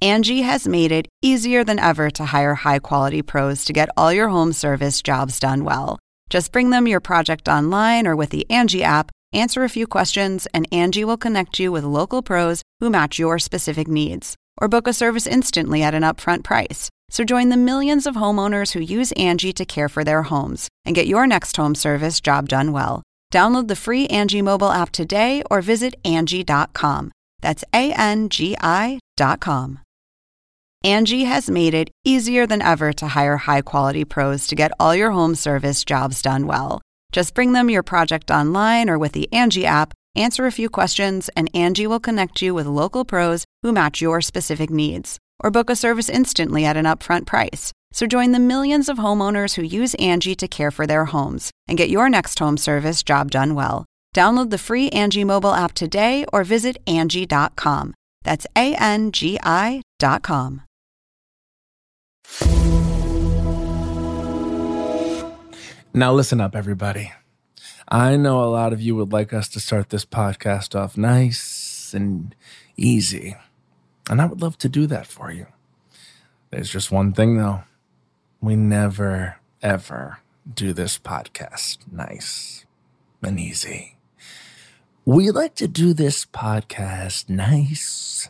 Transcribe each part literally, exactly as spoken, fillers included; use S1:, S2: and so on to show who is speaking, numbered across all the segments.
S1: Angie has made it easier than ever to hire high-quality pros to get all your home service jobs done well. Just bring them your project online or with the Angie app, answer a few questions, and Angie will connect you with local pros who match your specific needs. Or book a service instantly at an upfront price. So join the millions of homeowners who use Angie to care for their homes and get your next home service job done well. Download the free Angie mobile app today or visit Angie dot com. That's A N G I dot com. Angie has made it easier than ever to hire high-quality pros to get all your home service jobs done well. Just bring them your project online or with the Angie app, answer a few questions, and Angie will connect you with local pros who match your specific needs. Or book a service instantly at an upfront price. So join the millions of homeowners who use Angie to care for their homes and get your next home service job done well. Download the free Angie mobile app today or visit Angie dot com. That's A N G I dot com.
S2: Now listen up, everybody. I know a lot of you would like us to start this podcast off nice and easy, and I would love to do that for you. There's just one thing, though. We never, ever do this podcast nice and easy. We like to do this podcast nice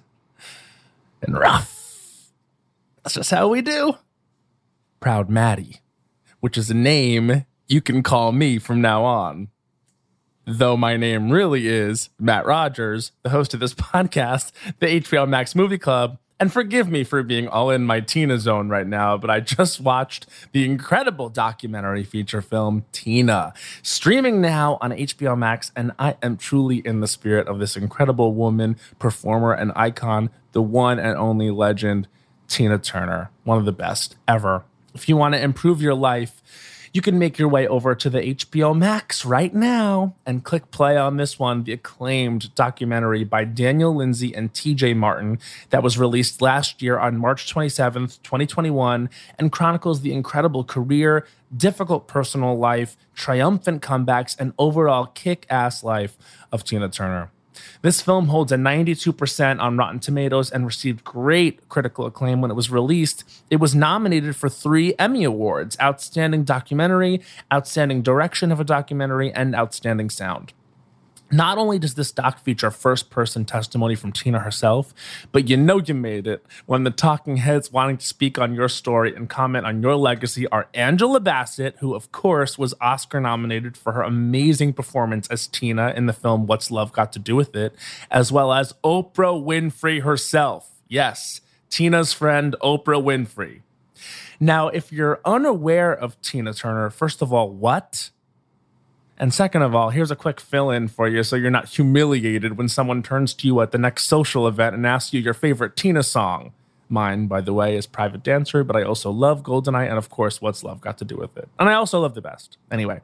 S2: and rough. That's just how we do. Proud Maddie, which is a name you can call me from now on. Though my name really is Matt Rogers, the host of this podcast, the H B O Max Movie Club. And forgive me for being all in my Tina zone right now, but I just watched the incredible documentary feature film Tina, streaming now on H B O Max, and I am truly in the spirit of this incredible woman, performer, and icon, the one and only legend, Tina Turner, one of the best ever. If you want to improve your life, you can make your way over to the H B O Max right now and click play on this one, the acclaimed documentary by Daniel Lindsay and T J Martin that was released last year on March twenty-seventh, twenty twenty-one, and chronicles the incredible career, difficult personal life, triumphant comebacks, and overall kick-ass life of Tina Turner. This film holds a ninety-two percent on Rotten Tomatoes and received great critical acclaim when it was released. It was nominated for three Emmy Awards: Outstanding Documentary, Outstanding Direction of a Documentary, and Outstanding Sound. Not only does this doc feature first-person testimony from Tina herself, but you know you made it when the talking heads wanting to speak on your story and comment on your legacy are Angela Bassett, who of course was Oscar-nominated for her amazing performance as Tina in the film What's Love Got to Do With It, as well as Oprah Winfrey herself. Yes, Tina's friend Oprah Winfrey. Now, if you're unaware of Tina Turner, first of all, what? And second of all, here's a quick fill-in for you so you're not humiliated when someone turns to you at the next social event and asks you your favorite Tina song. Mine, by the way, is Private Dancer, but I also love Goldeneye and, of course, What's Love Got to Do With It. And I also love The Best. Anyway,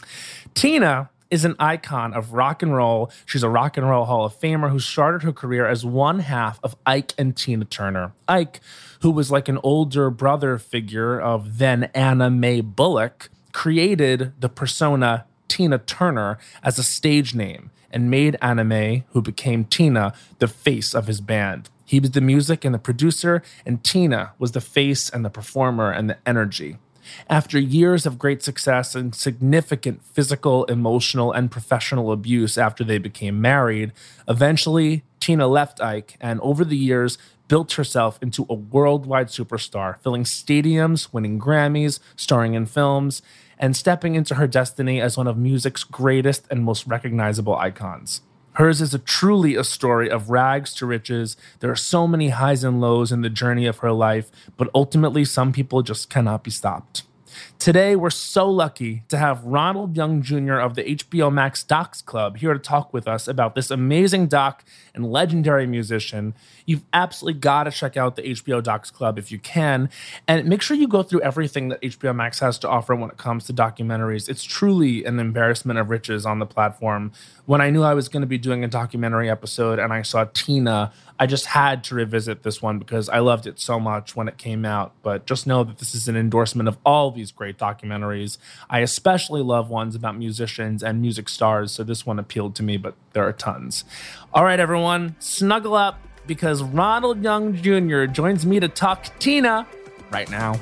S2: Tina is an icon of rock and roll. She's a rock and roll Hall of Famer who started her career as one half of Ike and Tina Turner. Ike, who was like an older brother figure of then Anna Mae Bullock, created the persona Tina Turner as a stage name and made Anna Mae, who became Tina, the face of his band. He was the music and the producer, and Tina was the face and the performer and the energy. After years of great success and significant physical, emotional, and professional abuse after they became married, eventually Tina left Ike and over the years built herself into a worldwide superstar, filling stadiums, winning Grammys, starring in films, and stepping into her destiny as one of music's greatest and most recognizable icons. Hers is a truly a story of rags to riches. There are so many highs and lows in the journey of her life, but ultimately some people just cannot be stopped. Today, we're so lucky to have Ronald Young Junior of the H B O Max Docs Club here to talk with us about this amazing doc and legendary musician. You've absolutely got to check out the H B O Docs Club if you can, and make sure you go through everything that H B O Max has to offer when it comes to documentaries. It's truly an embarrassment of riches on the platform. When I knew I was going to be doing a documentary episode and I saw Tina, I just had to revisit this one because I loved it so much when it came out. But just know that this is an endorsement of all these great documentaries. I especially love ones about musicians and music stars, so this one appealed to me, but there are tons. All right, everyone, snuggle up, because Ronald Young Junior joins me to talk Tina right now.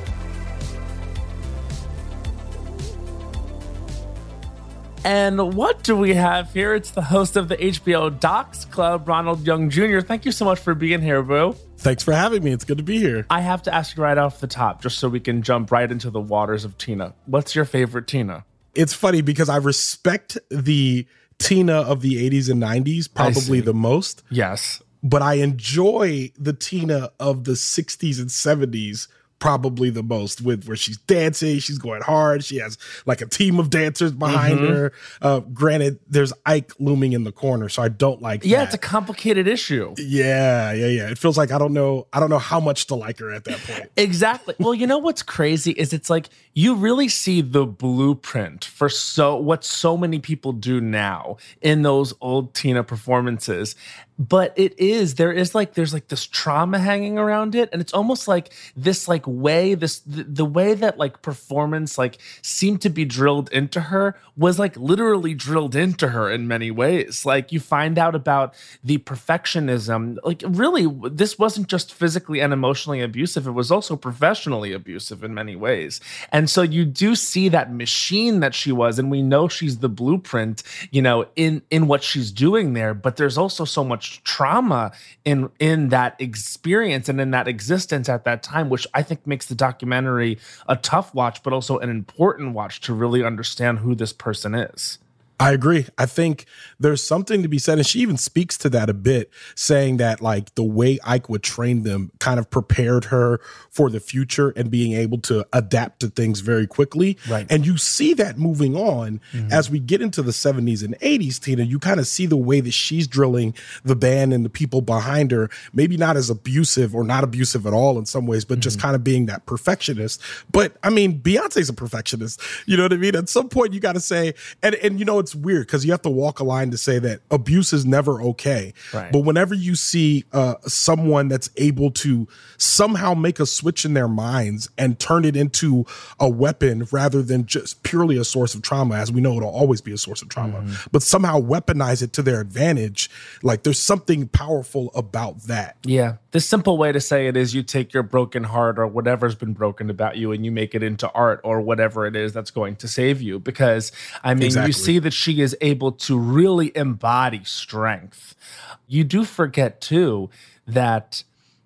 S2: And what do we have here? It's the host of the H B O Docs Club, Ronald Young Junior Thank you so much for being here, boo.
S3: Thanks for having me. It's good to be here.
S2: I have to ask you right off the top, just so we can jump right into the waters of Tina. What's your favorite Tina?
S3: It's funny because I respect the Tina of the eighties and nineties probably the most.
S2: Yes.
S3: But I enjoy the Tina of the sixties and seventies probably the most, with where she's dancing, she's going hard, she has like a team of dancers behind mm-hmm. her. Uh, granted, there's Ike looming in the corner, so I don't like
S2: yeah,
S3: that.
S2: It's a complicated issue.
S3: Yeah, yeah, yeah. It feels like I don't know, I don't know how much to like her at that point.
S2: Exactly. Well, you know what's crazy is it's like you really see the blueprint for so what so many people do now in those old Tina performances. But it is, there is like, there's like this trauma hanging around it. And it's almost like this like way, this, the, the way that like performance like seemed to be drilled into her was like literally drilled into her in many ways. Like you find out about the perfectionism, like really this wasn't just physically and emotionally abusive. It was also professionally abusive in many ways. And so you do see that machine that she was, and we know she's the blueprint, you know, in, in what she's doing there, but there's also so much trauma in in that experience and in that existence at that time, which I think makes the documentary a tough watch, but also an important watch to really understand who this person is.
S3: I agree. I think there's something to be said, and she even speaks to that a bit, saying that like the way Ike would train them kind of prepared her for the future and being able to adapt to things very quickly.
S2: Right.
S3: And you see that moving on mm-hmm. as we get into the seventies and eighties, Tina, you kind of see the way that she's drilling the band and the people behind her, maybe not as abusive or not abusive at all in some ways, but mm-hmm. just kind of being that perfectionist. But I mean, Beyonce's a perfectionist. You know what I mean? At some point you got to say, and, and you know, it's weird because you have to walk a line to say that abuse is never okay.
S2: Right.
S3: But whenever you see uh, someone that's able to somehow make a switch in their minds and turn it into a weapon rather than just purely a source of trauma, as we know it'll always be a source of trauma, mm-hmm. but somehow weaponize it to their advantage, like there's something powerful about that.
S2: Yeah. The simple way to say it is you take your broken heart or whatever's been broken about you and you make it into art or whatever it is that's going to save you. Because, I mean, exactly. you see that she is able to really embody strength. You do forget, too, that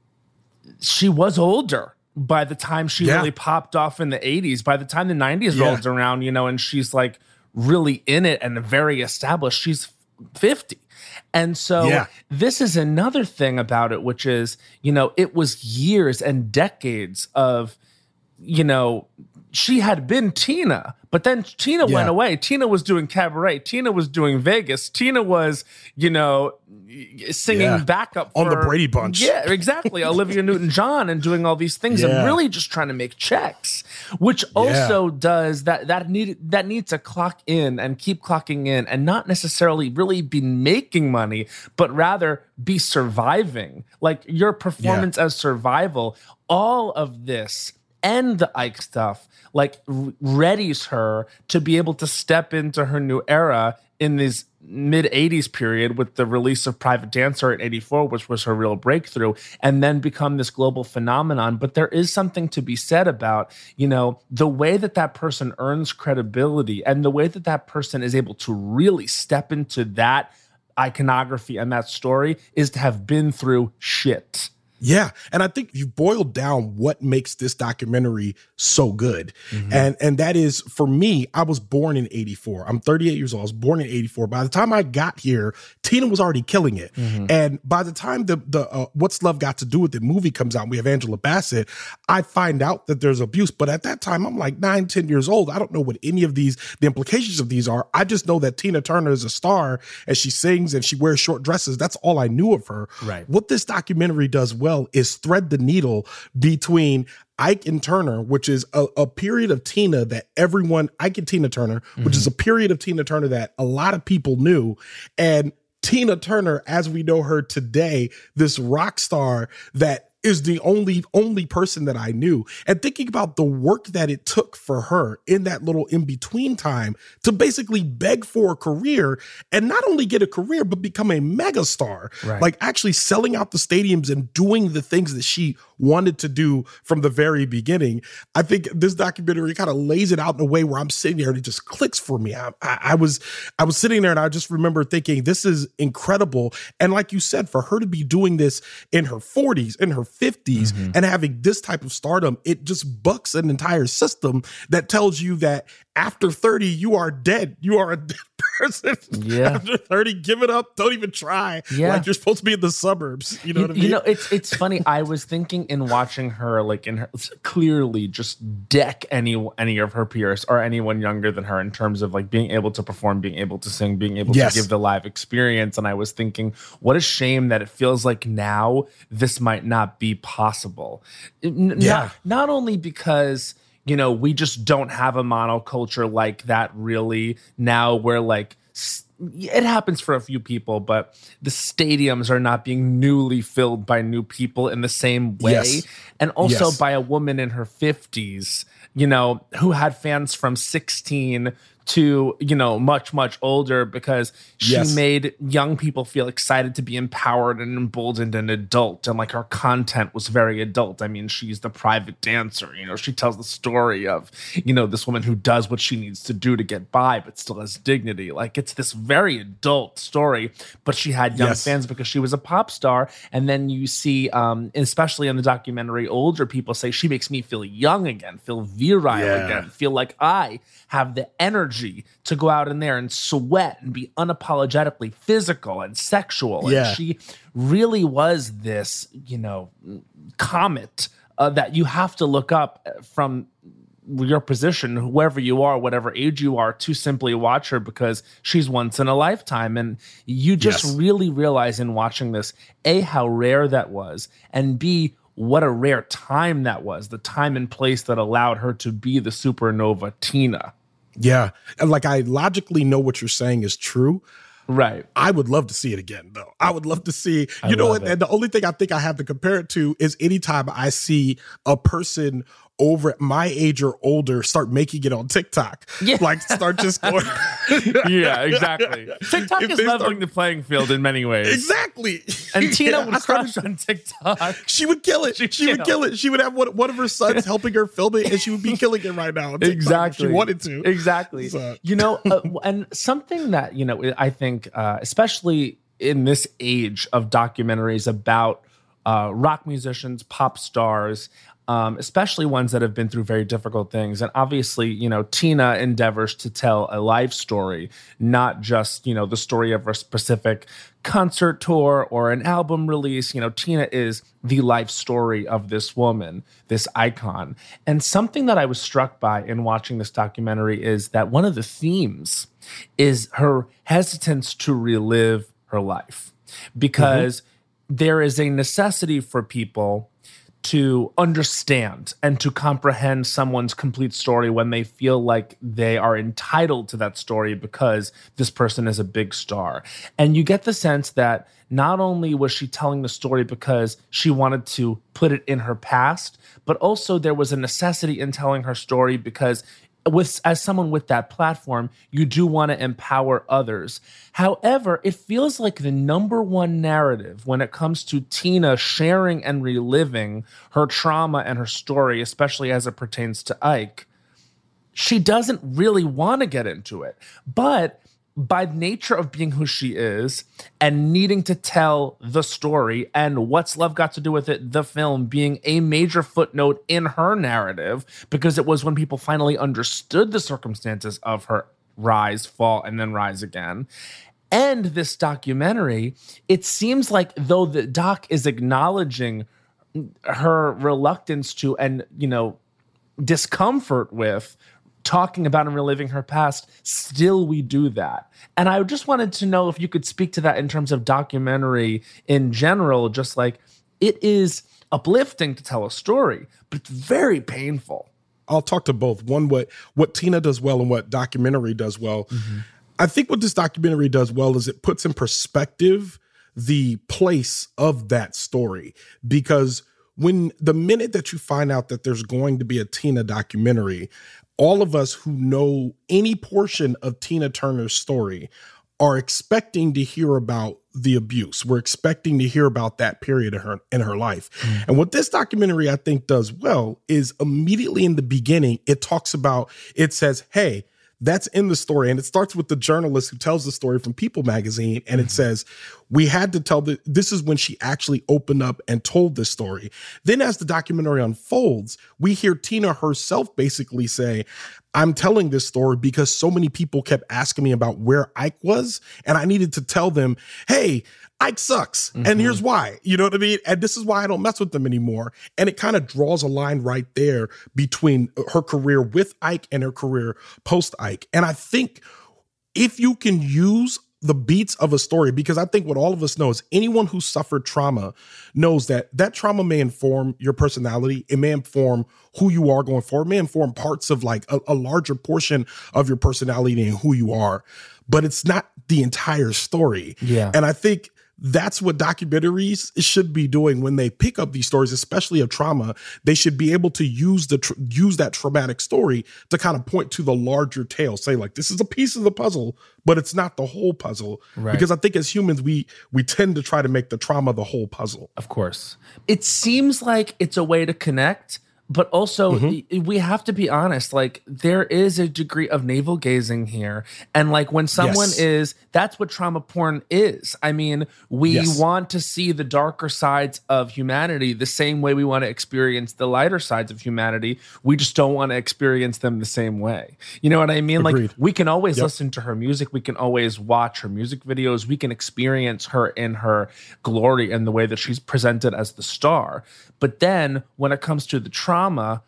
S2: she was older by the time she yeah. really popped off in the eighties. By the time the nineties yeah. rolls around, you know, and she's like really in it and very established, she's fifty. And so yeah. this is another thing about it, which is, you know, it was years and decades of, you know, she had been Tina, but then Tina yeah. went away. Tina was doing cabaret. Tina was doing Vegas. Tina was, you know, singing yeah. backup for,
S3: on the Brady Bunch.
S2: Yeah, exactly. Olivia Newton-John and doing all these things yeah. and really just trying to make checks, which also yeah. does that. That need that needs to clock in and keep clocking in, and not necessarily really be making money, but rather be surviving. Like your performance yeah. as survival. All of this and the Ike stuff like r- readies her to be able to step into her new era in this mid-eighties period with the release of Private Dancer in eighty-four, which was her real breakthrough, and then become this global phenomenon. But there is something to be said about, you know, the way that that person earns credibility and the way that that person is able to really step into that iconography and that story is to have been through shit.
S3: Yeah. And I think you've boiled down what makes this documentary so good. Mm-hmm. And and that is, for me, I was born in eighty-four. I'm thirty-eight years old. I was born in eighty-four. By the time I got here, Tina was already killing it. Mm-hmm. And by the time the the uh, What's Love Got to Do With It movie comes out, and we have Angela Bassett, I find out that there's abuse. But at that time, I'm like nine, ten years old. I don't know what any of these, the implications of these are. I just know that Tina Turner is a star and she sings and she wears short dresses. That's all I knew of her.
S2: Right.
S3: What this documentary does well is thread the needle between Ike and Turner, which is a, a period of Tina that everyone, Ike and Tina Turner, mm-hmm. which is a period of Tina Turner that a lot of people knew, and Tina Turner, as we know her today, this rock star that is the only only person that I knew. And thinking about the work that it took for her in that little in-between time to basically beg for a career and not only get a career, but become a megastar.
S2: Right.
S3: Like actually selling out the stadiums and doing the things that she wanted to do from the very beginning. I think this documentary kind of lays it out in a way where I'm sitting there and it just clicks for me. I, I, I was I was sitting there and I just remember thinking, this is incredible. And like you said, for her to be doing this in her forties, in her fifties, mm-hmm. and having this type of stardom, it just bucks an entire system that tells you that after thirty, you are dead. You are a dead person.
S2: Yeah.
S3: After thirty, give it up. Don't even try.
S2: Yeah.
S3: Like you're supposed to be in the suburbs. You know
S2: you,
S3: what I mean?
S2: You know, it's it's funny. I was thinking in watching her, like in her, clearly just deck any any of her peers or anyone younger than her in terms of like being able to perform, being able to sing, being able
S3: yes.
S2: to give the live experience. And I was thinking, what a shame that it feels like now this might not be possible. N-
S3: yeah.
S2: Not, not only because, you know, we just don't have a monoculture like that really now where like it happens for a few people, but the stadiums are not being newly filled by new people in the same way.
S3: Yes.
S2: And also
S3: yes.
S2: by a woman in her fifties, you know, who had fans from sixteen to, you know, much, much older because she
S3: yes.
S2: made young people feel excited to be empowered and emboldened and adult. And like her content was very adult. I mean, she's the private dancer, you know, she tells the story of, you know, this woman who does what she needs to do to get by, but still has dignity. Like it's this very adult story, but she had young
S3: yes.
S2: fans because she was a pop star. And then you see, um, especially in the documentary, older people say she makes me feel young again, feel virile
S3: yeah.
S2: again, feel like I have the energy to go out in there and sweat and be unapologetically physical and sexual.
S3: Yeah.
S2: And she really was this, you know, comet uh, that you have to look up from your position, whoever you are, whatever age you are, to simply watch her because she's once in a lifetime. And you just
S3: yes.
S2: really realize in watching this, A, how rare that was, and B, what a rare time that was, the time and place that allowed her to be the supernova Tina.
S3: Yeah. And like, I logically know what you're saying is true.
S2: Right.
S3: I would love to see it again, though. I would love to see, you
S2: I
S3: know
S2: love
S3: what?
S2: it.
S3: And the only thing I think I have to compare it to is anytime I see a person over at my age or older start making it on TikTok.
S2: Yeah.
S3: Like start just going.
S2: Yeah, exactly. TikTok
S3: If
S2: is
S3: they
S2: leveling
S3: start-
S2: the playing field in many ways.
S3: Exactly.
S2: And Tina
S3: Yeah,
S2: would
S3: I started-
S2: crush on TikTok.
S3: She would kill it.
S2: She'd
S3: She would
S2: kill.
S3: kill it. She would have one, one of her sons helping her film it, and she would be killing it right now on TikTok
S2: Exactly.
S3: if she wanted to.
S2: Exactly.
S3: So-
S2: You know, uh, and something that, you know, I think, uh, especially in this age of documentaries about uh, rock musicians, pop stars, um, especially ones that have been through very difficult things. And obviously, you know, Tina endeavors to tell a life story, not just, you know, the story of a specific concert tour or an album release. You know, Tina is the life story of this woman, this icon. And something that I was struck by in watching this documentary is that one of the themes is her hesitance to relive her life, because mm-hmm. there is a necessity for people to understand and to comprehend someone's complete story when they feel like they are entitled to that story because this person is a big star. And you get the sense that not only was she telling the story because she wanted to put it in her past, but also there was a necessity in telling her story because with as someone with that platform, you do want to empower others. However, it feels like the number one narrative when it comes to Tina sharing and reliving her trauma and her story, especially as it pertains to Ike, she doesn't really want to get into it. But by nature of being who she is and needing to tell the story, and What's Love Got to Do with It, the film being a major footnote in her narrative, because it was when people finally understood the circumstances of her rise, fall, and then rise again. And this documentary, it seems like though the doc is acknowledging her reluctance to, and, you know, discomfort with talking about and reliving her past, still we do that. And I just wanted to know if you could speak to that in terms of documentary in general, just like it is uplifting to tell a story, but it's very painful.
S3: I'll talk to both. One, what what Tina does well and what documentary does well. Mm-hmm. I think what this documentary does well is it puts in perspective the place of that story, because when the minute that you find out that there's going to be a Tina documentary, all of us who know any portion of Tina Turner's story are expecting to hear about the abuse. We're expecting to hear about that period in her in her life. Mm. And what this documentary, I think, does well is immediately in the beginning, it talks about, it says, hey, that's in the story. And it starts with the journalist who tells the story from People magazine. And it says, we had to tell the, this is when she actually opened up and told this story. Then as the documentary unfolds, we hear Tina herself basically say, I'm telling this story because so many people kept asking me about where Ike was. And I needed to tell them, hey, Ike sucks. Mm-hmm. And here's why. You know what I mean? And this is why I don't mess with them anymore. And it kind of draws a line right there between her career with Ike and her career post Ike. And I think if you can use the beats of a story, because I think what all of us know is anyone who suffered trauma knows that that trauma may inform your personality. It may inform who you are going forward. It may inform parts of like a, a larger portion of your personality and who you are, but it's not the entire story.
S2: Yeah.
S3: And I think that's what documentaries should be doing when they pick up these stories, especially of trauma. They should be able to use the tr- use that traumatic story to kind of point to the larger tale. Say like, this is a piece of the puzzle, but it's not the whole puzzle. Right. Because I think as humans, we we tend to try to make the trauma the whole puzzle.
S2: Of course. It seems like it's a way to connect, but also mm-hmm. we have to be honest, like there is a degree of navel gazing here. And like when someone yes. is, that's what trauma porn is. I mean, we yes. want to see the darker sides of humanity the same way we want to experience the lighter sides of humanity. We just don't want to experience them the same way. You know what I mean?
S3: Agreed.
S2: Like we can always
S3: yep.
S2: listen to her music. We can always watch her music videos. We can experience her in her glory and the way that she's presented as the star. But then when it comes to the trauma,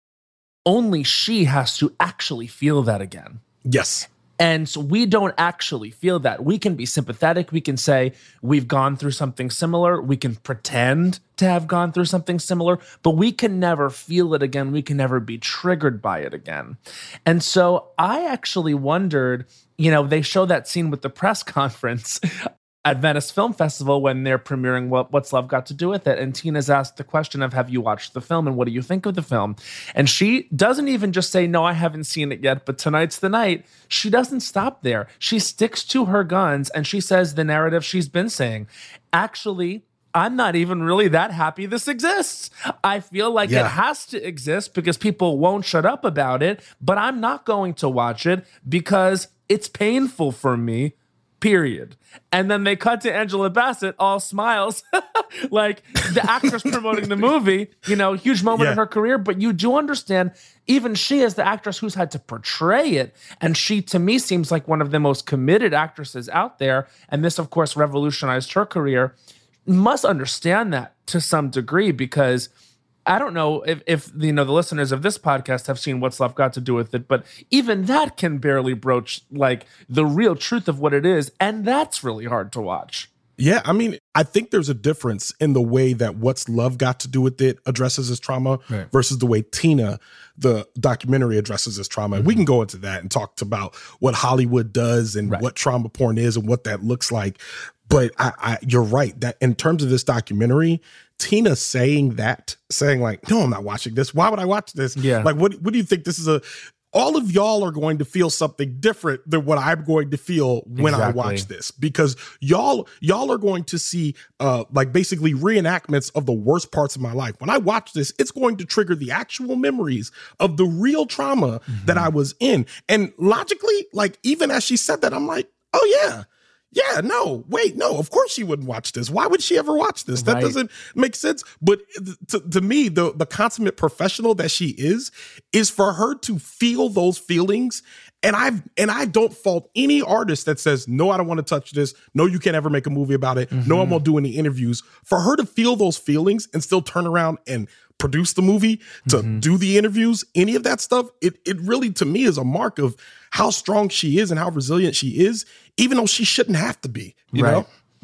S2: only she has to actually feel that again.
S3: Yes.
S2: And so we don't actually feel that. We can be sympathetic. We can say we've gone through something similar. We can pretend to have gone through something similar, but we can never feel it again. We can never be triggered by it again. And so I actually wondered, you know, they show that scene with the press conference at Venice Film Festival when they're premiering what, What's Love Got to Do With It? And Tina's asked the question of, have you watched the film and what do you think of the film? And she doesn't even just say, no, I haven't seen it yet, but tonight's the night. She doesn't stop there. She sticks to her guns and she says the narrative she's been saying. Actually, I'm not even really that happy this exists. I feel like yeah. it has to exist because people won't shut up about it, but I'm not going to watch it because it's painful for me. Period. And then they cut to Angela Bassett, all smiles, like the actress promoting the movie, you know, huge moment yeah. in her career. But you do understand, even she as the actress who's had to portray it, and she, to me, seems like one of the most committed actresses out there. And this, of course, revolutionized her career. Must understand that to some degree because I don't know if, if you know the listeners of this podcast have seen What's Love Got to Do With It, but even that can barely broach like the real truth of what it is, and that's really hard to watch.
S3: Yeah, I mean, I think there's a difference in the way that What's Love Got to Do With It addresses his trauma right. versus the way Tina, the documentary, addresses his trauma. Mm-hmm. We can go into that and talk about what Hollywood does and right. what trauma porn is and what that looks like. But I, I, you're right that in terms of this documentary, Tina saying that, saying like, no, I'm not watching this. Why would I watch this?
S2: Yeah.
S3: Like, what, what do you think this is a, all of y'all are going to feel something different than what I'm going to feel when exactly. I watch this, because y'all, y'all are going to see uh, like basically reenactments of the worst parts of my life. When I watch this, it's going to trigger the actual memories of the real trauma mm-hmm. that I was in. And logically, like, even as she said that, I'm like, oh yeah. Yeah, no, wait, no, of course she wouldn't watch this. Why would she ever watch this? That right. doesn't make sense. But to, to me, the, the consummate professional that she is, is for her to feel those feelings. And I've and I don't fault any artist that says, no, I don't want to touch this. No, you can't ever make a movie about it. Mm-hmm. No, I won't do any interviews. For her to feel those feelings and still turn around and produce the movie, to mm-hmm. do the interviews, any of that stuff, it it really, to me, is a mark of how strong she is and how resilient she is, even though she shouldn't have to be, you
S2: right.
S3: know?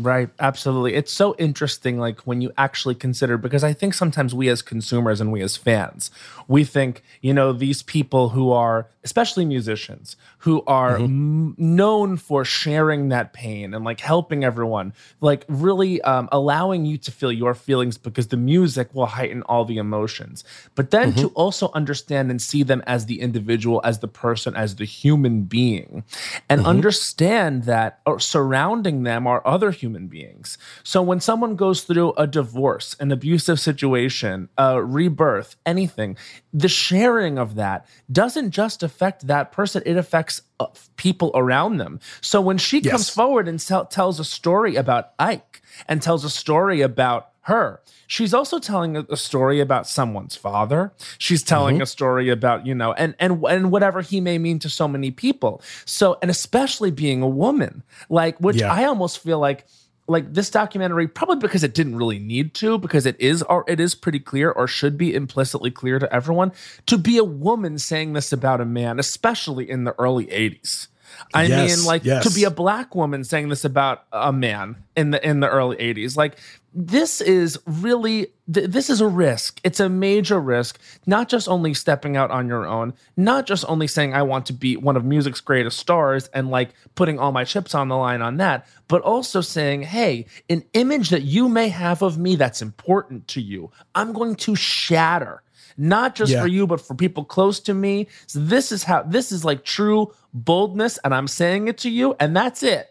S2: Right. Absolutely. It's so interesting, like when you actually consider, because I think sometimes we as consumers and we as fans, we think, you know, these people who are, especially musicians, who are mm-hmm. m- known for sharing that pain and like helping everyone, like really um, allowing you to feel your feelings because the music will heighten all the emotions. But then mm-hmm. to also understand and see them as the individual, as the person, as the human being, and mm-hmm. understand that or surrounding them are other human beings. So when someone goes through a divorce, an abusive situation, a rebirth, anything, the sharing of that doesn't just affect that person, it affects uh, people around them. So when she yes. comes forward and tell, tells a story about Ike and tells a story about her, she's also telling a, a story about someone's father. She's telling mm-hmm. a story about, you know, and and and whatever he may mean to so many people. So, and especially being a woman, like, which yeah. I almost feel like, like this documentary, probably because it didn't really need to, because it is, or it is pretty clear, or should be implicitly clear to everyone, to be a woman saying this about a man, especially in the early eighties. I yes, mean, like yes. to be a black woman saying this about a man in the in the early eighties, like this is really th- this is a risk. It's a major risk. Not just only stepping out on your own, not just only saying I want to be one of music's greatest stars and like putting all my chips on the line on that, but also saying, hey, an image that you may have of me that's important to you, I'm going to shatter. Not just yeah. for you, but for people close to me. So this is how, this is like true boldness, and I'm saying it to you, and that's it.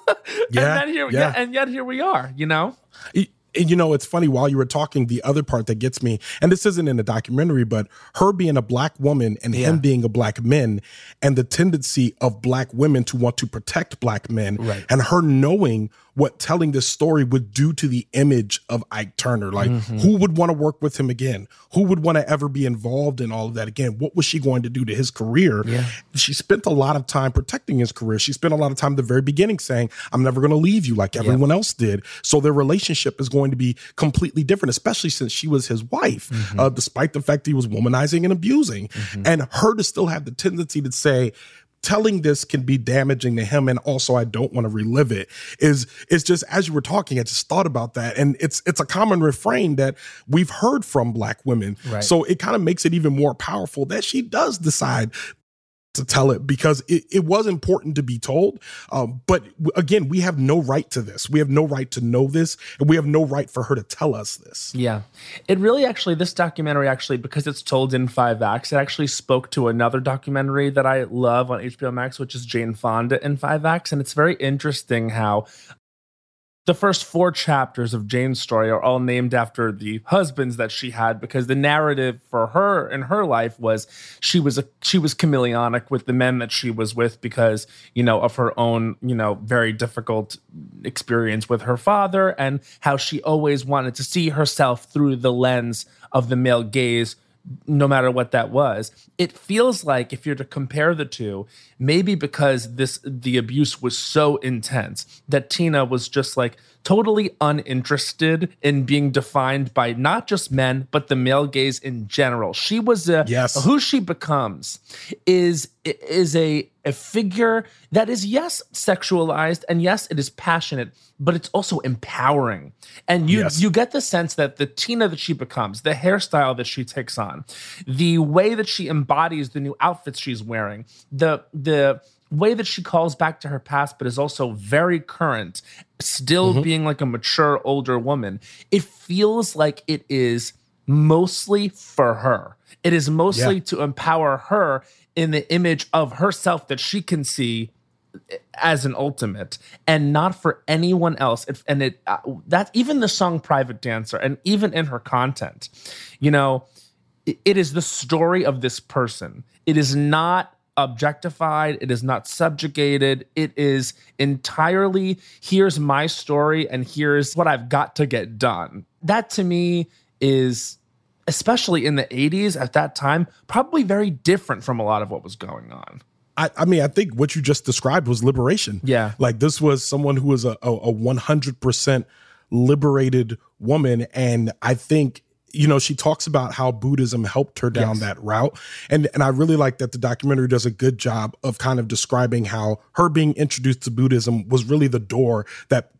S3: yeah,
S2: and, then here,
S3: yeah.
S2: yeah, and yet here we are, you know?
S3: You know, it's funny, while you were talking, the other part that gets me, and this isn't in the documentary, but her being a black woman and yeah. him being a black man, and the tendency of black women to want to protect black men, right. and her knowing what telling this story would do to the image of Ike Turner. Like, mm-hmm. who would want to work with him again? Who would want to ever be involved in all of that again? What was she going to do to his career? Yeah. She spent a lot of time protecting his career. She spent a lot of time at the very beginning saying, I'm never going to leave you like everyone yeah. else did. So their relationship is going to be completely different, especially since she was his wife, mm-hmm. uh, despite the fact he was womanizing and abusing. Mm-hmm. And her to still have the tendency to say, telling this can be damaging to him, and also I don't want to relive it, is is just, as you were talking, I just thought about that. And it's it's a common refrain that we've heard from black women. Right. So it kind of makes it even more powerful that she does decide to tell it, because it, it was important to be told. Um, but again, we have no right to this. We have no right to know this, and we have no right for her to tell us this.
S2: Yeah. It really actually, this documentary actually, because it's told in five acts, it actually spoke to another documentary that I love on H B O Max, which is Jane Fonda in five acts. And it's very interesting how the first four chapters of Jane's story are all named after the husbands that she had, because the narrative for her in her life was she was a she was chameleonic with the men that she was with because, you know, of her own, you know, very difficult experience with her father, and how she always wanted to see herself through the lens of the male gaze, no matter what that was. It feels like, if you're to compare the two, maybe because this the abuse was so intense that Tina was just like totally uninterested in being defined by not just men, but the male gaze in general. She was a,
S3: yes.
S2: who she becomes is is a a figure that is, yes, sexualized, and yes, it is passionate, but it's also empowering. And you yes. you get the sense that the Tina that she becomes, the hairstyle that she takes on, the way that she embodies the new outfits she's wearing, the the way that she calls back to her past, but is also very current, still mm-hmm. being like a mature, older woman. It feels like it is mostly for her. It is mostly yeah. to empower her in the image of herself that she can see as an ultimate, and not for anyone else. It, and it uh, that even the song Private Dancer, and even in her content, you know, it, it is the story of this person. It is not objectified. It is not subjugated. It is entirely, here's my story and here's what I've got to get done. That to me is, especially in the eighties at that time, probably very different from a lot of what was going on.
S3: I, I mean, I think what you just described was liberation.
S2: Yeah.
S3: Like, this was someone who was a, a, a one hundred percent liberated woman. And I think, you know, she talks about how Buddhism helped her down yes. that route. And and I really like that the documentary does a good job of kind of describing how her being introduced to Buddhism was really the door that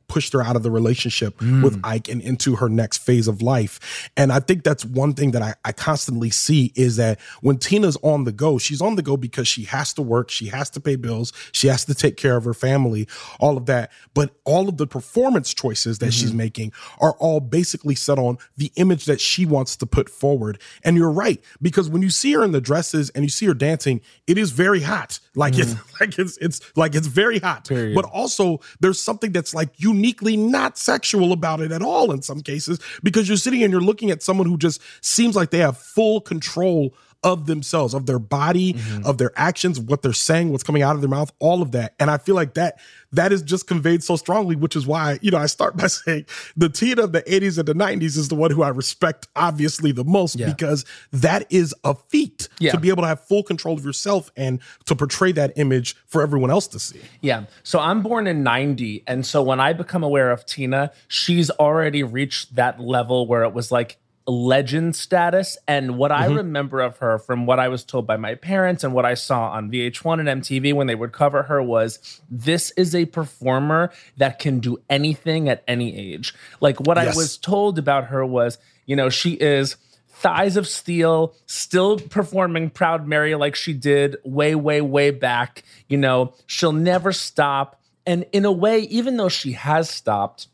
S3: pushed her out of the relationship mm. with Ike and into her next phase of life. And I think that's one thing that I, I constantly see is that when Tina's on the go, she's on the go because she has to work, she has to pay bills, she has to take care of her family, all of that. But all of the performance choices that mm-hmm. she's making are all basically set on the image that she wants to put forward. And you're right, because when you see her in the dresses and you see her dancing, it is very hot. Like mm. it's like it's it's like it's very hot.
S2: Period.
S3: But also there's something that's like uniquely not sexual about it at all in some cases, because you're sitting and you're looking at someone who just seems like they have full control of themselves, of their body, mm-hmm. of their actions, what they're saying, what's coming out of their mouth, all of that. And I feel like that that is just conveyed so strongly, which is why, you know, I start by saying the Tina of the eighties and the nineties is the one who I respect obviously the most, yeah. because that is a feat yeah. to be able to have full control of yourself and to portray that image for everyone else to see.
S2: Yeah. So I'm born in ninety. And so when I become aware of Tina, she's already reached that level where it was like legend status. And what mm-hmm. I remember of her from what I was told by my parents and what I saw on V H one and M T V when they would cover her was, this is a performer that can do anything at any age. Like what yes. I was told about her was, you know, she is thighs of steel, still performing Proud Mary like she did way, way, way back. You know, she'll never stop. And in a way, even though she has stopped,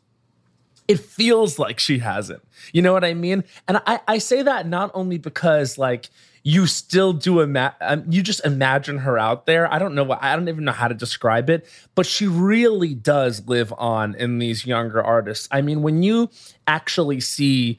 S2: it feels like she hasn't. You know what I mean? And I, I say that not only because, like, you still do, ima- um, you just imagine her out there. I don't know what, I don't even know how to describe it, but she really does live on in these younger artists. I mean, when you actually see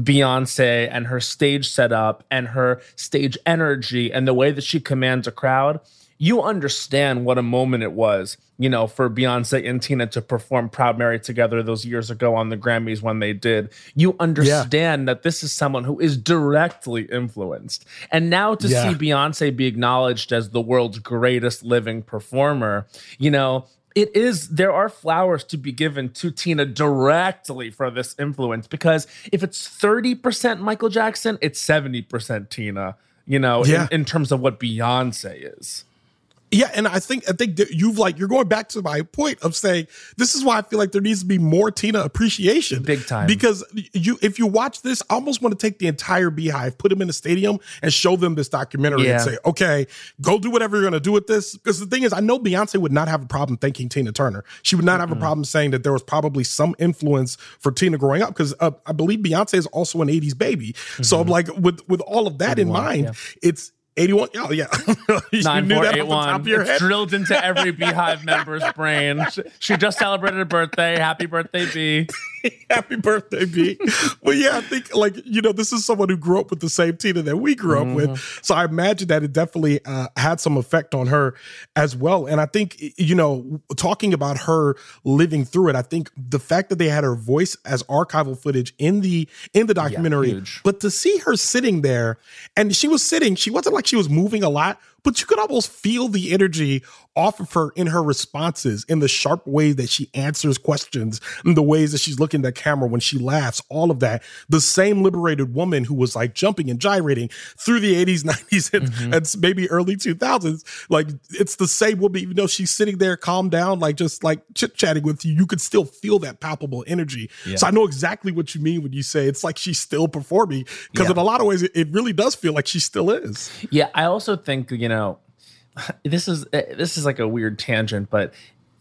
S2: Beyonce and her stage setup and her stage energy and the way that she commands a crowd, you understand what a moment it was, you know, for Beyonce and Tina to perform Proud Mary together those years ago on the Grammys when they did. You understand yeah. that this is someone who is directly influenced. And now to yeah. see Beyonce be acknowledged as the world's greatest living performer, you know, it is, there are flowers to be given to Tina directly for this influence, because if it's thirty percent Michael Jackson, it's seventy percent Tina, you know, yeah. in, in terms of what Beyonce is.
S3: Yeah, and I think I think that you've like you're going back to my point of saying this is why I feel like there needs to be more Tina appreciation,
S2: big time.
S3: Because you, if you watch this, I almost want to take the entire Beehive, put them in a stadium, and show them this documentary yeah. and say, okay, go do whatever you're going to do with this. Because the thing is, I know Beyonce would not have a problem thanking Tina Turner. She would not mm-hmm. have a problem saying that there was probably some influence for Tina growing up, because uh, I believe Beyonce is also an eighties baby. Mm-hmm. So I'm like, with with all of that in mind, yeah. it's. eighty-one Oh, yeah. You
S2: nine
S3: knew
S2: four
S3: that
S2: eight
S3: off the top
S2: one.
S3: of your
S2: It's
S3: head?
S2: drilled into every Beehive member's brain. She, she just celebrated a birthday. Happy birthday, B.
S3: Happy birthday, B. Well, yeah, I think, like, you know, this is someone who grew up with the same Tina that we grew mm-hmm. up with. So I imagine that it definitely uh, had some effect on her as well. And I think, you know, talking about her living through it, I think the fact that they had her voice as archival footage in the in the documentary,
S2: yeah,
S3: but to see her sitting there, and she was sitting, she wasn't like she was moving a lot, but you could almost feel the energy off of her in her responses, in the sharp way that she answers questions, and the ways that she's looking at the camera when she laughs, all of that. The same liberated woman who was like jumping and gyrating through the eighties, nineties, and, mm-hmm. and maybe early two thousands. Like, it's the same woman, even though she's sitting there calm down, like just like chit-chatting with you, you could still feel that palpable energy. Yeah. So I know exactly what you mean when you say it's like she's still performing, because yeah. in a lot of ways, it, it really does feel like she still is.
S2: Yeah, I also think, you know, this is this is like a weird tangent, but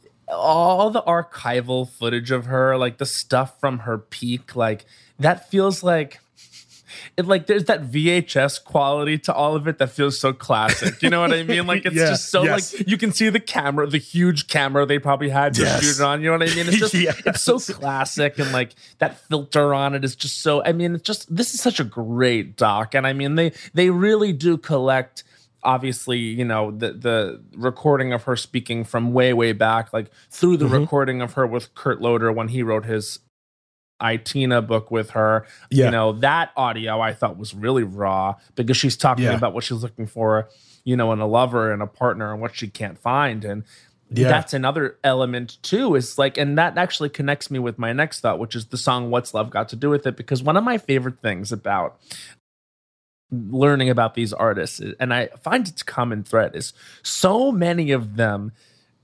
S2: all the archival footage of her, like the stuff from her peak, like that feels like it, like there's that V H S quality to all of it that feels so classic. You know what I mean? Like it's yeah, just so yes. like you can see the camera, the huge camera they probably had to yes. shoot it on. You know what I mean? It's just yes. it's so classic, and like that filter on it is just so. I mean, it's just this is such a great doc, and I mean they they really do collect. Obviously, you know, the the recording of her speaking from way, way back, like through the mm-hmm. recording of her with Kurt Loder when he wrote his I, Tina book with her. Yeah. You know, that audio I thought was really raw, because she's talking yeah. about what she's looking for, you know, in a lover and a partner and what she can't find. And yeah. that's another element too, is like, and that actually connects me with my next thought, which is the song What's Love Got to Do with It? Because one of my favorite things about learning about these artists, and I find its common thread, is so many of them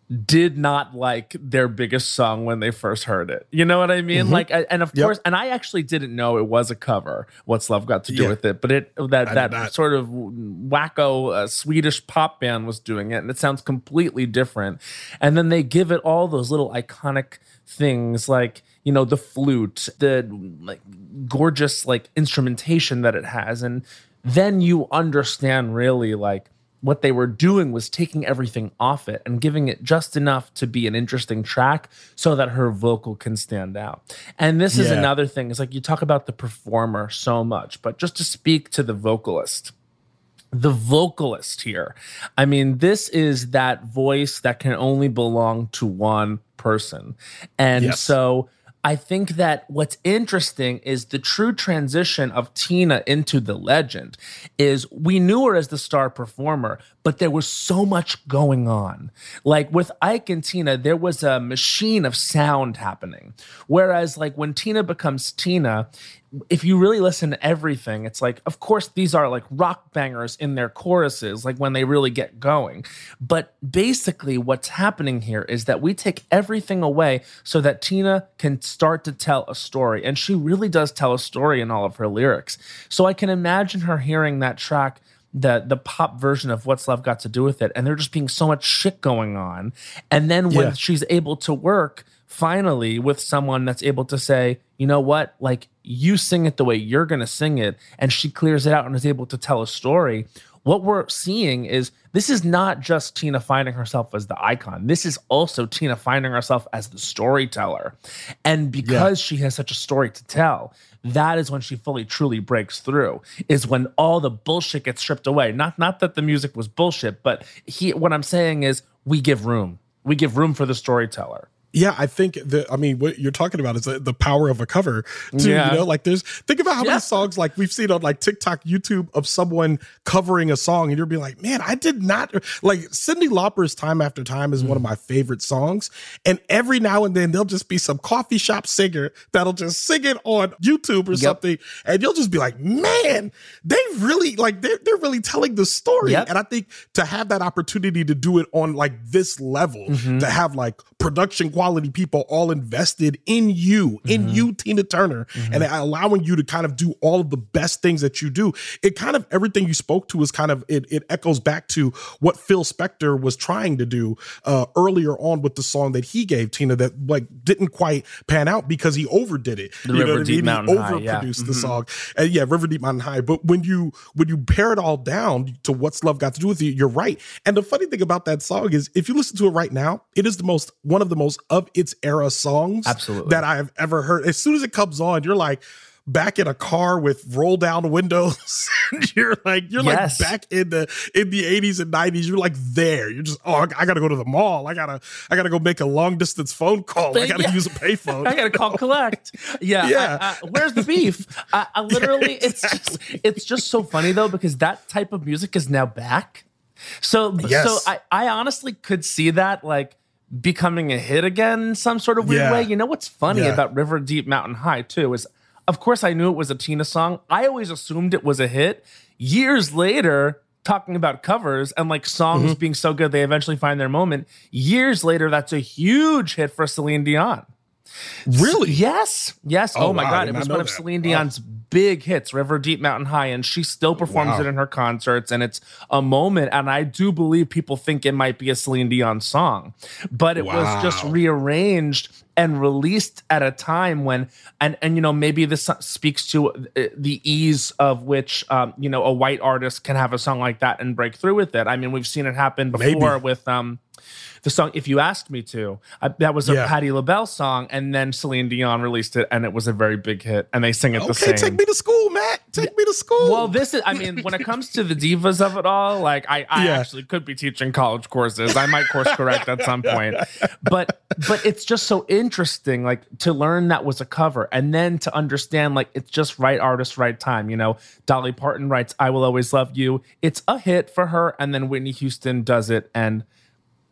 S2: did not like their biggest song when they first heard it. You know what I mean? Mm-hmm. Like, and of yep. course, and I actually didn't know it was a cover. What's Love Got to Do yeah. with It? But it that I that sort of wacko uh, Swedish pop band was doing it, and it sounds completely different. And then they give it all those little iconic things, like, you know, the flute, the like gorgeous like instrumentation that it has, and then you understand really like what they were doing was taking everything off it and giving it just enough to be an interesting track so that her vocal can stand out. And this yeah. is another thing. It's like you talk about the performer so much, but just to speak to the vocalist, the vocalist here, I mean, this is that voice that can only belong to one person. And yes. so I think that what's interesting is the true transition of Tina into the legend is we knew her as the star performer, but there was so much going on. Like with Ike and Tina, there was a machine of sound happening. Whereas like when Tina becomes Tina, if you really listen to everything, it's like, of course, these are like rock bangers in their choruses, like when they really get going. But basically what's happening here is that we take everything away so that Tina can start to tell a story. And she really does tell a story in all of her lyrics. So I can imagine her hearing that track, the the pop version of What's Love Got to Do with It, and there just being so much shit going on. And then when yeah. she's able to work finally with someone that's able to say, you know what, like you sing it the way you're going to sing it, and she clears it out and is able to tell a story. What we're seeing is this is not just Tina finding herself as the icon. This is also Tina finding herself as the storyteller. And because yeah. she has such a story to tell, that is when she fully, truly breaks through, is when all the bullshit gets stripped away. Not, not that the music was bullshit, but he, what I'm saying is we give room. We give room for the storyteller.
S3: Yeah, I think that, I mean, what you're talking about is the, the power of a cover too, yeah. you know, like there's, think about how yeah. many songs like we've seen on like TikTok, YouTube of someone covering a song and you'll be like, man, I did not, like Cyndi Lauper's Time After Time is mm. one of my favorite songs. And every now and then there'll just be some coffee shop singer that'll just sing it on YouTube or yep. something. And you'll just be like, man, they really, like they're, they're really telling the story. Yep. And I think to have that opportunity to do it on like this level, mm-hmm. to have like production quality, quality people all invested in you, in mm-hmm. you, Tina Turner, mm-hmm. and allowing you to kind of do all of the best things that you do. It kind of, everything you spoke to is kind of, it, it echoes back to what Phil Spector was trying to do uh, earlier on with the song that he gave Tina that like didn't quite pan out because he overdid it.
S2: The
S3: you
S2: River
S3: know what I
S2: Deep
S3: mean?
S2: Mountain
S3: He
S2: High,
S3: overproduced
S2: yeah.
S3: the
S2: Mm-hmm.
S3: song. And yeah, River Deep Mountain High. But when you, when you pare it all down to What's Love Got to Do with You, you're right. And the funny thing about that song is if you listen to it right now, it is the most, one of the most of its era songs
S2: Absolutely.
S3: that I have ever heard. As soon as it comes on, you're like back in a car with roll down windows. you're like, you're
S2: yes.
S3: like back in the in the eighties and nineties. You're like there. You're just, oh, I gotta go to the mall. I gotta, I gotta go make a long distance phone call. I gotta yeah. use a payphone.
S2: I gotta call collect. Yeah.
S3: yeah.
S2: I, I, where's the beef? I, I literally, it's just, it's just so funny though, because that type of music is now back. So,
S3: yes.
S2: so I, I honestly could see that like becoming a hit again in some sort of weird
S3: yeah.
S2: way. You know what's funny
S3: yeah.
S2: about River Deep Mountain High too is, of course, I knew it was a Tina song. I always assumed it was a hit. Years later, talking about covers and like songs mm-hmm. being so good they eventually find their moment. Years later, that's a huge hit for Celine Dion.
S3: Really?
S2: So, yes. Yes. Oh, oh my
S3: wow,
S2: God. It was one of
S3: that.
S2: Celine Dion's wow. big hits, River Deep Mountain High, and she still performs wow. it in her concerts, and it's a moment, and I do believe people think it might be a Celine Dion song, but it wow. was just rearranged and released at a time when, and and you know, maybe this speaks to the ease of which, um, you know, a white artist can have a song like that and break through with it. I mean, we've seen it happen before maybe. with um, the song If You Asked Me To. I, that was a yeah. Patti LaBelle song, and then Celine Dion released it, and it was a very big hit, and they sing it
S3: okay,
S2: the same.
S3: Take me to school, Matt. Take yeah. me to school.
S2: Well, this is, I mean, when it comes to the divas of it all, like, I, I yeah. actually could be teaching college courses. I might course correct at some point. But but it's just so interesting, like, to learn that was a cover, and then to understand, like, it's just right artist, right time. You know, Dolly Parton writes I Will Always Love You. It's a hit for her, and then Whitney Houston does it, and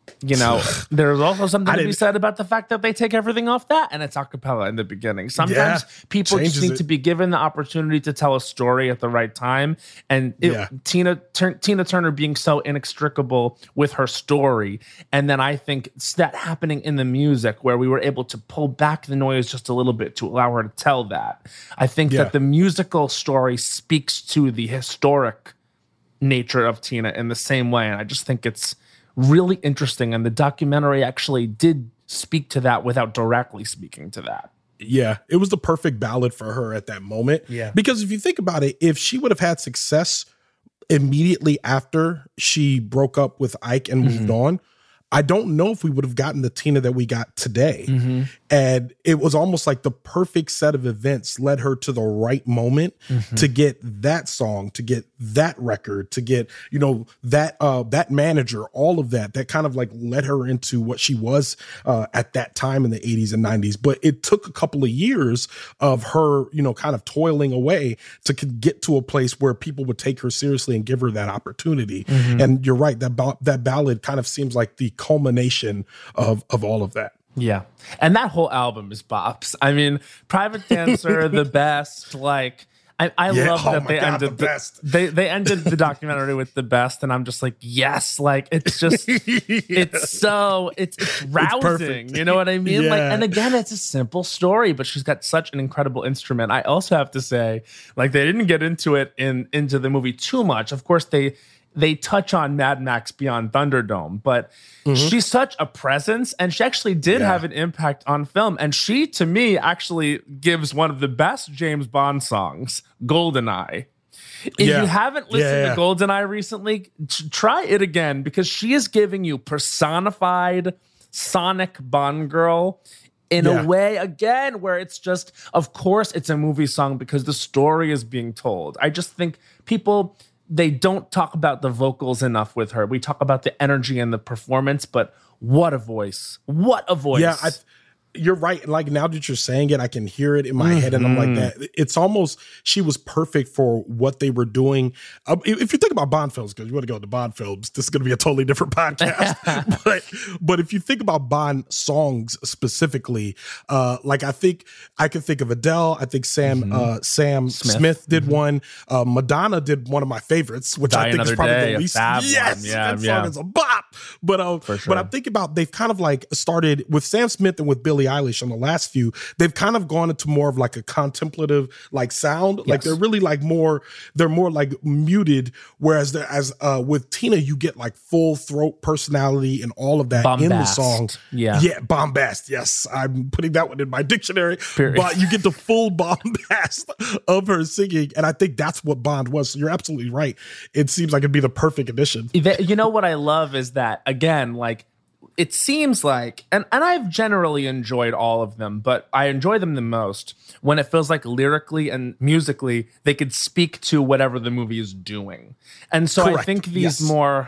S2: You know, there's also something to be said about the fact that they take everything off that and it's a cappella in the beginning. Sometimes yeah, people just need it. to be given the opportunity to tell a story at the right time. And it, yeah. Tina Tur- Tina Turner being so inextricable with her story. And then I think it's that happening in the music where we were able to pull back the noise just a little bit to allow her to tell that. I think yeah. that the musical story speaks to the historic nature of Tina in the same way. And I just think it's really interesting, and the documentary actually did speak to that without directly speaking to that.
S3: Yeah, it was the perfect ballad for her at that moment.
S2: Yeah.
S3: Because if you think about it, if she would have had success immediately after she broke up with Ike and moved mm-hmm. on, I don't know if we would have gotten the Tina that we got today. Mm-hmm. And it was almost like the perfect set of events led her to the right moment mm-hmm. to get that song, to get that record, to get, you know, that uh, that manager, all of that, that kind of like led her into what she was uh, at that time in the eighties and nineties. But it took a couple of years of her, you know, kind of toiling away to get to a place where people would take her seriously and give her that opportunity. Mm-hmm. And you're right, that ba- that ballad kind of seems like the culmination of of all of that.
S2: Yeah. And that whole album is bops. I mean, Private Dancer, the best, like I, I
S3: yeah.
S2: love
S3: oh
S2: that they
S3: God,
S2: ended
S3: the best.
S2: The, they they ended the documentary with the best, and I'm just like, yes, like it's just yeah. it's so it's, it's rousing. It's you know what I mean?
S3: Yeah.
S2: Like, and again, it's a simple story, but she's got such an incredible instrument. I also have to say, like, they didn't get into it in into the movie too much. Of course, they They touch on Mad Max Beyond Thunderdome, but mm-hmm. she's such a presence, and she actually did yeah. have an impact on film. And she, to me, actually gives one of the best James Bond songs, GoldenEye. If yeah. you haven't listened yeah, yeah. to GoldenEye recently, t- try it again, because she is giving you personified Sonic Bond girl in yeah. a way, again, where it's just, of course, it's a movie song because the story is being told. I just think people... they don't talk about the vocals enough with her. We talk about the energy and the performance, but what a voice. What a voice.
S3: Yeah, I, you're right. Like, now that you're saying it, I can hear it in my mm-hmm. head, and I'm like, that. It's almost, she was perfect for what they were doing. Um, if you think about Bond films, because you want to go into Bond films, this is going to be a totally different podcast. but but if you think about Bond songs specifically, uh, like I think I can think of Adele. I think Sam mm-hmm. uh, Sam Smith, Smith did mm-hmm. one. Uh, Madonna did one of my favorites, which
S2: Die
S3: I think is probably
S2: Day,
S3: the least.
S2: one.
S3: Yes,
S2: Yeah,
S3: that
S2: yeah.
S3: song is a bop. But uh,
S2: sure.
S3: but I'm thinking about, they've kind of like started with Sam Smith and with Billie Eilish on the last few. They've kind of gone into more of like a contemplative like sound.
S2: Yes.
S3: Like they're really like more, they're more like muted. Whereas there, as uh, with Tina, you get like full throat personality and all of that
S2: bombast.
S3: in the song.
S2: Yeah,
S3: yeah, bombast. Yes, I'm putting that one in my dictionary.
S2: Period.
S3: But you get the full bombast of her singing, and I think that's what Bond was. So you're absolutely right. It seems like it'd be the perfect addition.
S2: You know what I love is that, again, like, it seems like, and, and I've generally enjoyed all of them, but I enjoy them the most when it feels like lyrically and musically they could speak to whatever the movie is doing. And so Correct. I think these yes. more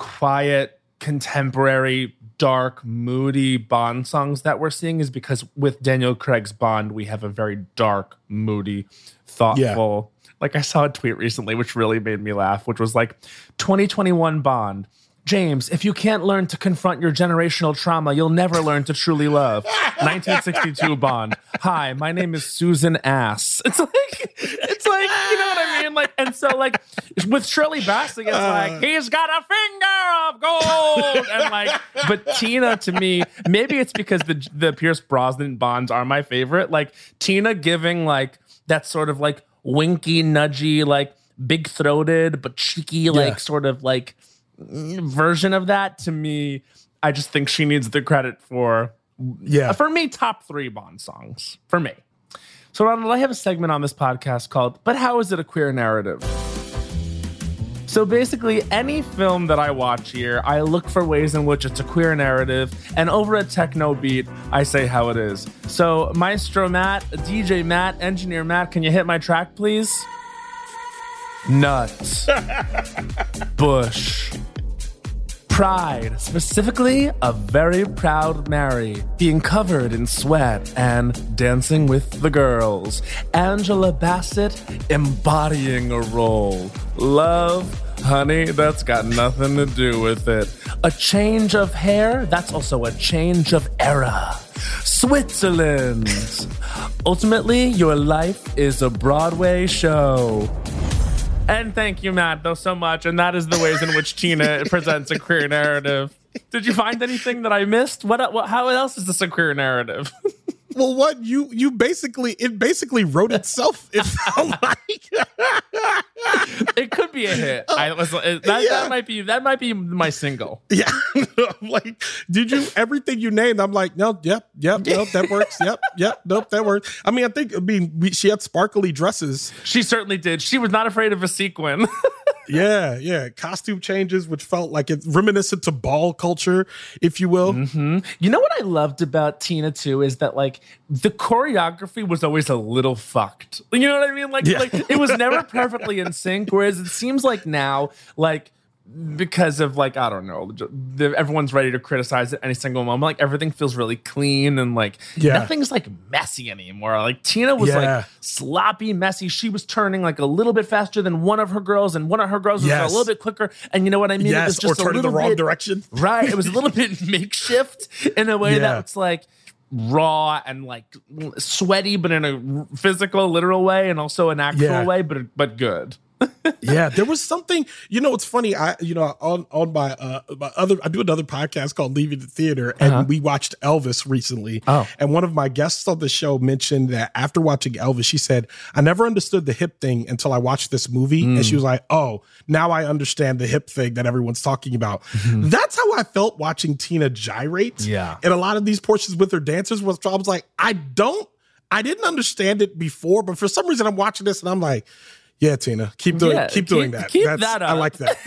S2: quiet, contemporary, dark, moody Bond songs that we're seeing is because with Daniel Craig's Bond, we have a very dark, moody, thoughtful... Yeah. Like, I saw a tweet recently, which really made me laugh, which was like, twenty twenty-one Bond. James, if you can't learn to confront your generational trauma, you'll never learn to truly love. nineteen sixty-two Bond. Hi, my name is Susan Ass. It's like, it's like, you know what I mean? Like, and so like with Shirley Bassey, it's uh, like, he's got a finger of gold. And like, but Tina, to me, maybe it's because the the Pierce Brosnan Bonds are my favorite. Like, Tina giving like that sort of like winky, nudgy, like big throated, but cheeky, like yeah. sort of like version of that, to me, I just think she needs the credit for, yeah, for me, top three Bond songs for me. So, Ronald, I have a segment on this podcast called "But How Is It a Queer Narrative?" So basically, any film that I watch here, I look for ways in which it's a queer narrative, and over a techno beat, I say how it is. So, Maestro Matt, D J Matt, Engineer Matt, can you hit my track, please? Nuts. Bush. Pride, specifically a very proud Mary, being covered in sweat and dancing with the girls. Angela Bassett embodying a role. Love, Honey, that's got nothing to do with it. A change of hair, that's also a change of era. Switzerland. Ultimately, your life is a Broadway show. And thank you, Matt, though, so much. And that is the ways in which Tina presents a queer narrative. Did you find anything that I missed? What? what how else is this a queer narrative?
S3: Well, what you you basically it basically wrote itself. It felt like
S2: it could be a hit. I was that, yeah. that might be that might be my single.
S3: Yeah, like did you everything you named? I'm like, no, yep, yep, nope, that works. Yep, yep, nope, that works. I mean, I think I mean we, she had sparkly dresses.
S2: She certainly did. She was not afraid of a sequin.
S3: Yeah, yeah. Costume changes, which felt like it's reminiscent to ball culture, if you will.
S2: Mm-hmm. You know what I loved about Tina, too, is that, like, the choreography was always a little fucked. You know what I mean? Like,
S3: yeah.
S2: like it was never perfectly in sync, whereas it seems like now, like, because of, like, I don't know, the, everyone's ready to criticize it any single moment. Like, everything feels really clean and, like,
S3: yeah.
S2: nothing's, like, messy anymore. Like, Tina was,
S3: yeah.
S2: like, sloppy, messy. She was turning, like, a little bit faster than one of her girls, and one of her girls was
S3: yes.
S2: a little bit quicker. And you know what I mean?
S3: Yes,
S2: it was just
S3: or turning the wrong
S2: bit,
S3: direction.
S2: Right. It was a little bit makeshift in a way
S3: yeah.
S2: that's, like, raw and, like, sweaty, but in a physical, literal way, and also an actual
S3: yeah.
S2: way, but but good.
S3: Yeah, there was something, you know, it's funny. I, you know, on, on my, uh, my other, I do another podcast called Leaving the Theater, and uh-huh. we watched Elvis recently.
S2: Oh.
S3: And one of my guests on the show mentioned that after watching Elvis, she said, I never understood the hip thing until I watched this movie. Mm. And she was like, oh, now I understand the hip thing that everyone's talking about. Mm-hmm. That's how I felt watching Tina gyrate.
S2: Yeah.
S3: And a lot of these portions with her dancers was, I was like, I don't, I didn't understand it before, but for some reason I'm watching this and I'm like, yeah, Tina, keep doing,
S2: yeah,
S3: keep doing
S2: keep,
S3: that.
S2: Keep
S3: That's,
S2: that up.
S3: I like that.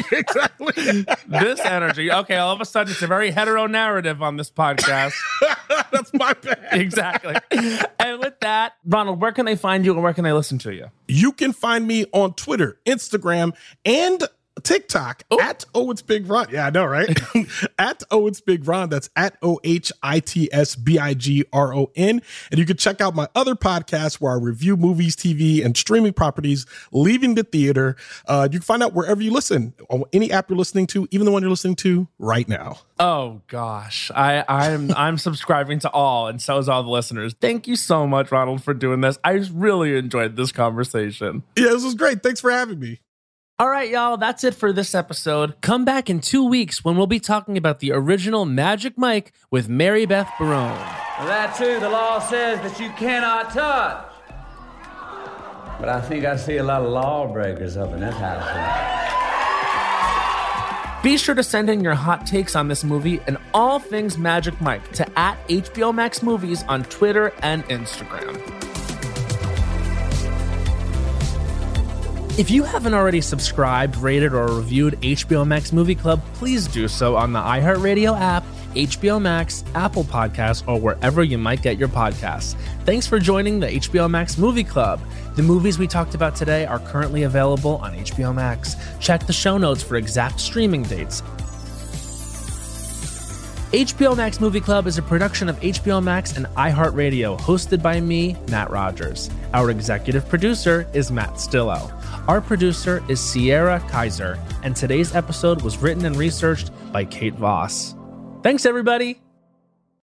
S3: Exactly.
S2: This energy. Okay, all of a sudden it's a very hetero narrative on this podcast.
S3: That's my bad.
S2: Exactly. And with that, Ronald, where can they find you and where can they listen to you?
S3: You can find me on Twitter, Instagram, and TikTok Ooh. at Owens Big Ron. Yeah, I know, right? At Owens Big Ron. That's at O H I T S B I G R O N. And you can check out my other podcasts where I review movies, T V, and streaming properties, Leaving the Theater. Uh, you can find out wherever you listen, on any app you're listening to, even the one you're listening to right now.
S2: Oh gosh, I, I'm I'm subscribing to all, and so is all the listeners. Thank you so much, Ronald, for doing this. I really enjoyed this conversation.
S3: Yeah, this was great. Thanks for having me.
S2: All right, y'all, that's it for this episode. Come back in two weeks when we'll be talking about the original Magic Mike with Mary Beth Barone.
S4: Well, that too, the law says that you cannot touch. But I think I see a lot of lawbreakers up in this house.
S2: Be sure to send in your hot takes on this movie and all things Magic Mike to at H B O Max Movies on Twitter and Instagram. If you haven't already subscribed, rated, or reviewed H B O Max Movie Club, please do so on the iHeartRadio app, H B O Max, Apple Podcasts, or wherever you might get your podcasts. Thanks for joining the H B O Max Movie Club. The movies we talked about today are currently available on H B O Max. Check the show notes for exact streaming dates. H B O Max Movie Club is a production of H B O Max and iHeartRadio, hosted by me, Matt Rogers. Our executive producer is Matt Stillo. Our producer is Sierra Kaiser, and today's episode was written and researched by Kate Voss. Thanks, everybody!